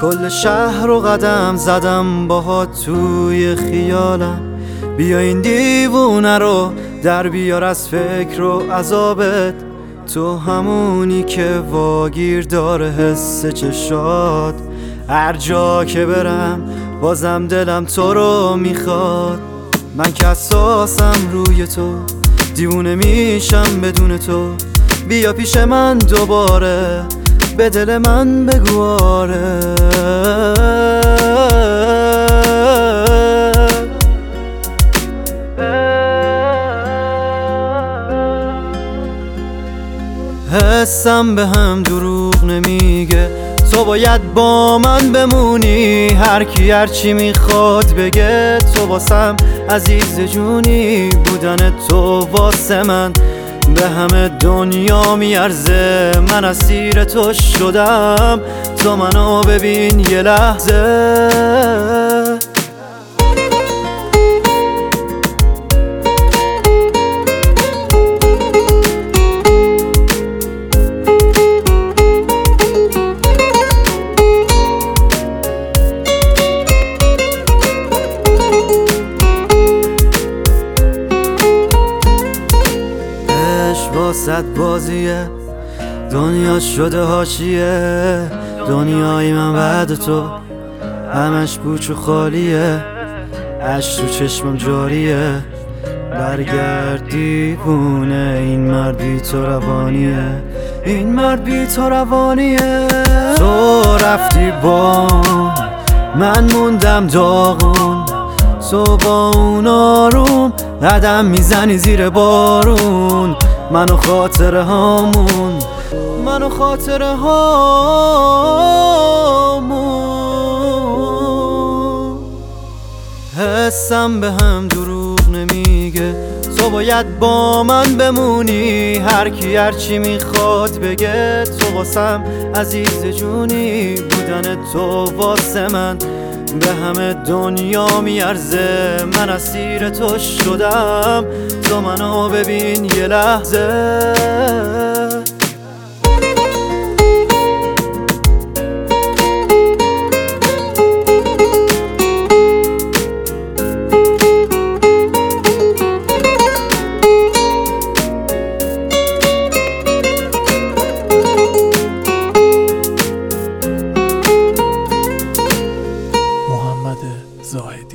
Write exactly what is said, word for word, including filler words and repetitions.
کل شهر رو قدم زدم باهات توی خیالم. بیا این دیوونه رو در بیار از فکر و عذابت، تو همونی که واگیر داره حس چشات. هر جا که برم بازم دلم تو رو میخواد. من که اساسم روی تو، دیوونه میشم بدون تو. بیا پیش من دوباره، به دل من بگو آره. حسم به هم دروغ نمیگه، تو باید با من بمونی. هر کی هر چی میخواد بگه، تو واسم عزیز جونی. بودن تو واسه من به همه دنیا میارزه. من اسیر تو شدم، تو منو ببین یه لحظه. واسط بازیه، دنیا شده حاشیه. دنیای من بعد تو همش پوچ و خالیه. اشک تو چشمم جاریه، برگرد دیوونه. این مرد بی تو روانیه، این مرد بی تو روانیه. تو رفتی با من موندم داغون، تو با اون آروم قدم میزنی زیر بارون. منو خاطره هامون، منو خاطره هامون. حسم به هم دروغ نمیگه، تو باید با من بمونی. هر کی هر چی میخواد بگه، تو واسم عزیز جونی. بودن تو واسه من به همه دنیا میارزه. من اسیر تو شدم، تو منو ببین یه لحظه. محمد زاهدی.